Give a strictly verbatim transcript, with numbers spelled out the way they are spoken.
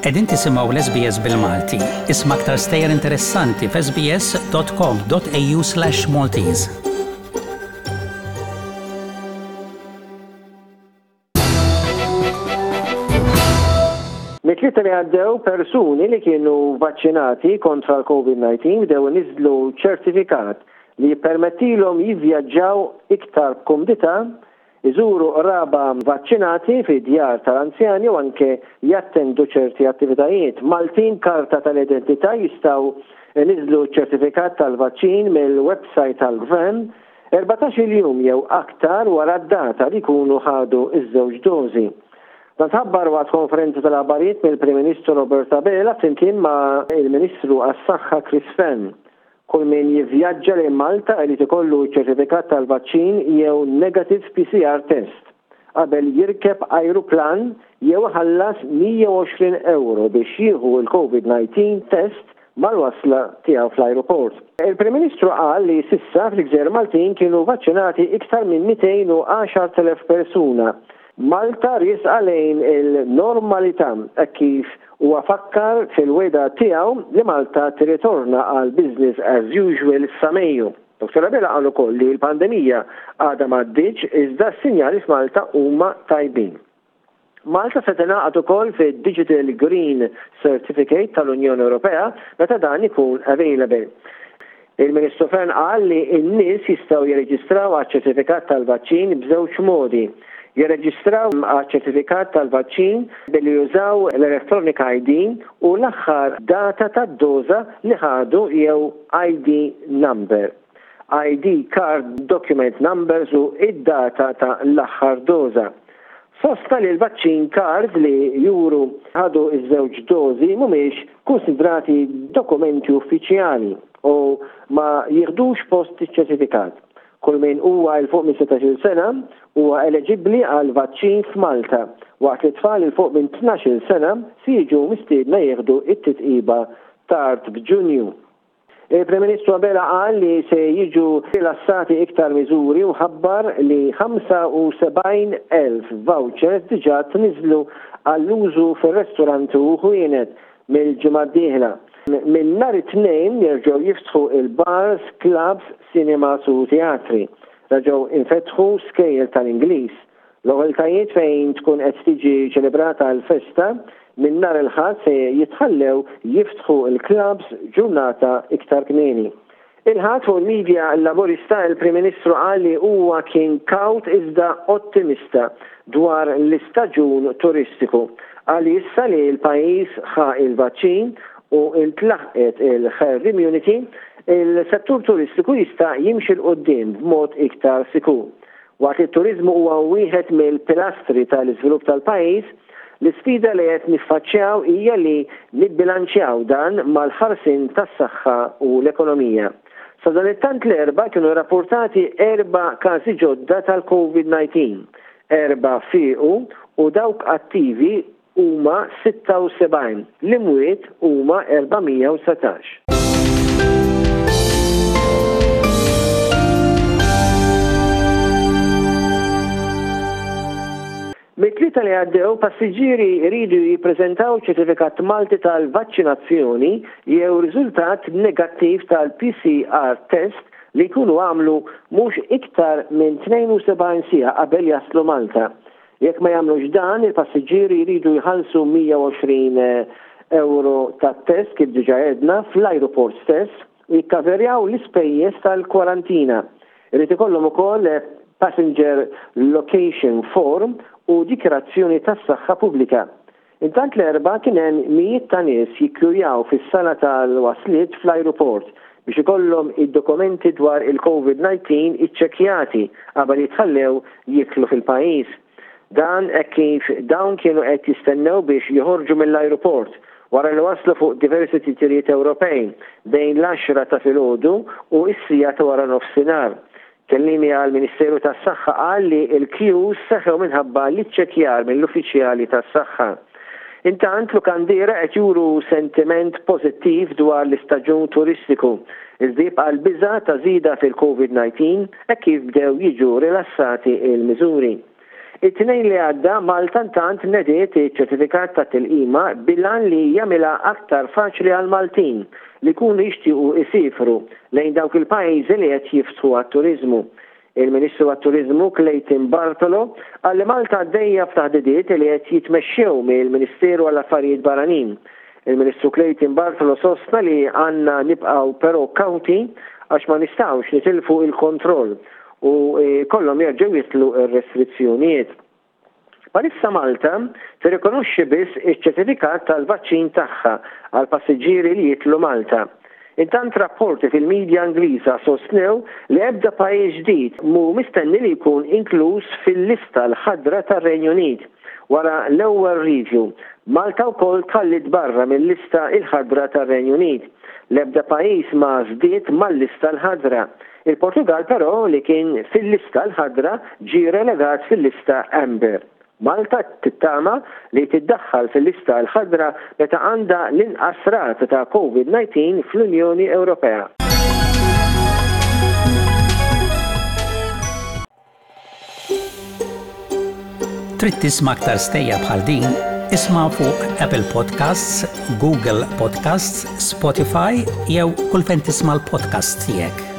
Qegħdin tisimgħu l-S B S bil-Malti. Isma' aktar stejjer interessanti f s b s dot com dot a u slash Maltese. Mit-tlieta li għaddew persuni li kienu vaċċinati kontra l-COVID nineteen bdew niżlu ċertifikat li jippermettilhom jivvjaġġaw iktar b'komdità, iżuru raba vaċċinati fi djar tal-anzjani u anke jattendu ċerti attivitajiet. Maltin karta tal-identità jistgħu niżlu ċertifikat tal-vaċċin mill-website tal-Gvern erbatax-il jum jew aktar wara d-data li jkunu ħadu iż-żewġ dożi. Dan tħabbar waqt konferenza tal-aħbarijiet mill-Prim Ministru Robert Abela flimkien ma' il-Ministru għas-Saħħa Chris Fenn. Kull min jivvjaġġa lejn Malta irid ikollu ċertifikat tal-vaċċin jew negative P C R test qabel jirkeb ajruplan jew ħallas mija u għoxrin euro biex jieħu l-COVID nineteen test mal-wasla tiegħu fl-ajruport. Il-Prim Ministru qal li s'issa fl-Gżejjer Maltin kienu vaċċinati iktar minn mitejn u għaxar elef persuna. Malta risqa lejn il-normalità kif huwa fakkar fil-weda tiegħu li Malta tirritorna għal business as usual sa Mejju. Doktor Abela qal ukoll li l-pandemija għadha m'għaddietx iżda s-sinjali f'Malta huma tajbin. Malta se tingħaqad ukoll fid-Digital Green Certificate tal-Unjoni Ewropea meta dan ikun available. Il-Ministru Fenn qal li n-nies jistgħu jirreġistraw għaċ-ċertifikat tal-vaċċin b'żewġ modi. Jirreġistraw għaċ-ċertifikat tal-vaċċin billi jużaw l-Electronic I D u l-aħħar data tad-doża li ħadu jew I D number. I D card document numbers u id-data ta' l-aħħar doża. Sosta li l-vaċċin card li juru ħadu iż-żewġ dożi mhumiex konsidrati dokumenti uffiċjali u ma jieħdux post iċ-ċertifikat. Kull min huwa il fuq minn setax-il sena huwa eliġibbli għal vaċċin f'Malta, waqt li tfal il fuq minn tnax-il sena si jiġu mistiedna jieħdu it-titqiba tard f'Ġunju. Il-Prim Ministru Abela qal li se jiġu rilassati iktar miżuri u ħabbar li ħamsa u sebgħin elf vouchers diġà tniżlu għall-użu fir-ristoranti u ħwienet mill-ġimgħa d-dieħla. Min nhar it-tnejn jerġgħu jiftħu il-bars, clubs, cinemas u teatri. Raġgħu infetħu skejjel tal-Ingliż. L-oħeltajiet fejn tkun qed tiġi ċelebrata l-festa minn nhar il-ħadd se jitħallew jiftħu il-clubs ġurnata iktar kmieni. Il-ħadd fuq il-medja laburista il-Prim Ministru qal li huwa kien kawt iżda ottimista dwar l-istaġun turistiku. Qal issa li l-pajjiż ħa il-vaċċin u intlaħqet il-herd immunity, il-settur turistiku jista' jimxi l-qoddim b'mod iktar sikur. Waqt it-turizmu huwa wieħed mill-pilastri tal-iżvilupp tal-pajjiż, l-isfida li qed niffaċċjaw hija li nibbilanċjaw dan mal-ħarsin tas-saħħa u l-ekonomija. Sa dan it-tant l-erba' kienu rapportati erba' każi ġodda tal-COVID nineteen, erba' fiequ u dawk attivi huma sitta u sebgħin, l-imwiet huma erba'mija u setax. Mit-tlieta li għaddew passiġġieri jridu jippreżentaw ċertifikat Malti tal-vaċċinazzjoni jew riżultat negattiv tal-P C R test li jkunu għamlu mhux iktar minn tnejn u sebgħin siegħa qabel jaslu Malta. Jekk ma jagħmlux dan, il-passiġġieri jridu jħallsu mija u għoxrin euro tat-test kif diġà għedna fl-ajruport stess u jikkaverjaw l-ispejjeż tal-kwarantina. Irid ikollhom ukoll passenger location form u dikjarazzjoni tas-saħħa pubblika. Intant l-erba' kien hemm mijiet ta' nies jikkjurjaw fis-sala tal-wasliet fl-ajruport biex ikollhom id-dokumenti dwar il-COVID nineteen iċċekkjati qabel jitħallew jidħlu fil-pajjiż. Dan hekk kif dawn kienu qed jistennew biex joħorġu mill-ajruport wara li waslu fuq diversi titjiriet Ewropej bejn l-għaxra ta' filgħodu u s-sija ta' wara nofsinhar. Kellimi għall-Ministeru tas-Saħħa qal li l-queues seħħew minħabba l-iċċekkjar mill-uffiċjali tas-saħħa. Intant lukandira qed juru sentiment pożittiv dwar l-istaġun turistiku. Iżdieb għal biża' ta' żieda fil-COVID nineteen hekk kif bdew jiġu rilassati il-miżuri. It-tnejn li għadda Malta ntant nediet iċ-ċertifikat ta' tilqima bilan li jagħmilha aktar faċli għal Maltin li jkunu jixtiequ isifru lejn dawk il-pajjiżi li qed jiftħu għat-turiżmu. Il-Ministru għat-Turiżmu Clayton Bartolo qal li Malta għaddejja f'taħdidiet li qed jitmexxew mill-Ministeru għall-Affarijiet Barranin. Il-Ministru Clayton Bartolo sostna li għandna nibqgħu però kawti għax ma nistgħux nitilfu il-kontroll u kollhom jerġgħu jitlu r-restrizzjonijiet. Palissa Malta tirrikonoxxi biss iċ-ċertifikat tal-vaċċin tagħha għal passiġġieri li jitlu Malta. Intant rapporti fil-medja Ingliża sostnew li ebda pajjiż ġdid mhu mistenni li jkun inkluż fil-lista l-ħadra tar-Renju Unit wara l-ewwel review. Malta wkoll tħallit barra mill-lista l-ħadra tar-Renju Unit. L-ebda pajjiż ma żdied mal-lista l-ħadra. Il-Portugal però li kien fil-lista l-ħadra ġie relegat fil-lista Amber. Malta tittama li tiddaħħal fil-lista l-ħadra meta għandha l-inqas rata ta' COVID nineteen fl-Unjoni Ewropea. Trid tisma' aktar stejja bħal din? Isma' fuq Apple Podcasts, Google Podcasts, Spotify jew kull fejn tisma' l-podcast tiegħek.